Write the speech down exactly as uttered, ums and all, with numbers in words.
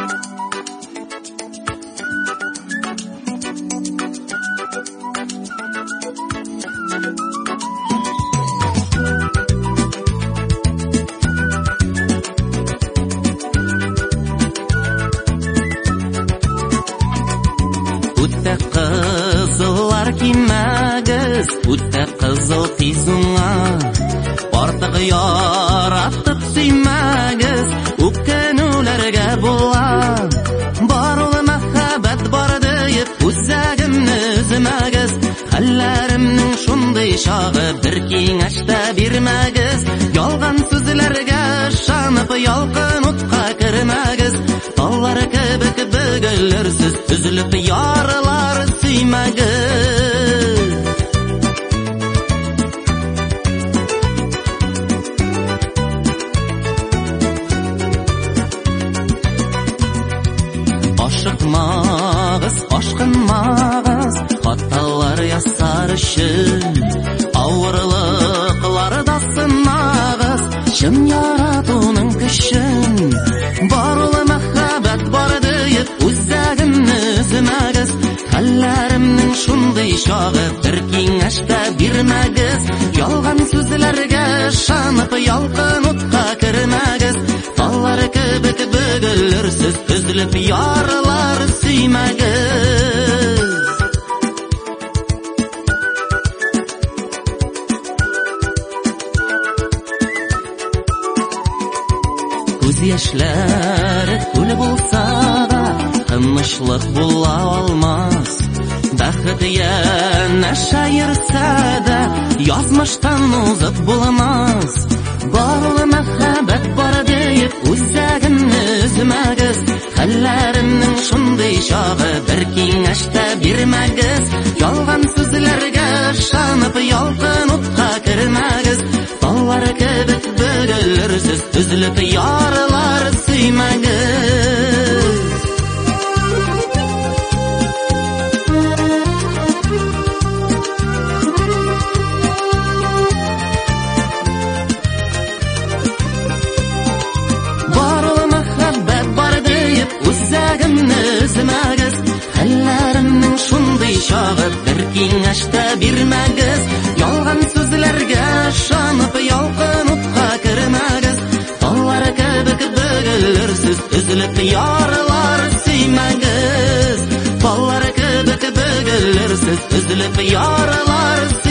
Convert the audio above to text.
Kızıllar kiymagız, o'tda qizil tizunga. Ortiq yaratib suymagız, o'pkanularga bo'la. Borul muhabbat bor deb o'zagimni uzmagız. Hallarimning shunday shog'i bir kengashda bermagız. Yolg'on so'zlarga ishonib yolqin o'tqa kirmagız. Tollar kibik bugilirsiz tuzilib yorlar suymagız. Aşıqmağız, aşqınmağız, xatalar yasar üçün. Avırlıqlarda sınmağız, şın yaratu'nun küşün. Barılı muhabbat bar deyip o'zagimni uzmagız. Hallarimning shunday shog'i bir kengashda bermagız. Yolg'on so'zlarga ishonib yolqin o'tqa kirmagız. Tollar kibik bugilirsiz uzilib yorlar suymagız. Ko'z yoshlari ko'l bo'lsa da qimishliq bo'la olmas. Baxit yana shayirsa da yozmishdan o'zib bo'lmas. Borul muhabbat bor deb o'zagimni uzmagız. Hallarimning shunday shog'i bir kengashda bermagız. Yolg'on so'zlarga ishonib yolqin o'tqa kirmagız. Tollar kibik bugilirsiz uzilib yorlar suymagız. O'zagimni uzmagız. Hallarimning shunday shog'i bir kengashda bermagız. Yolg'on so'zlarga ishonib yolqin o'tqa kirmagız. Tollar kibik bugilirsiz uzilib yorlar suymagız. Tollar kibik bugilirsiz uzilib yorlar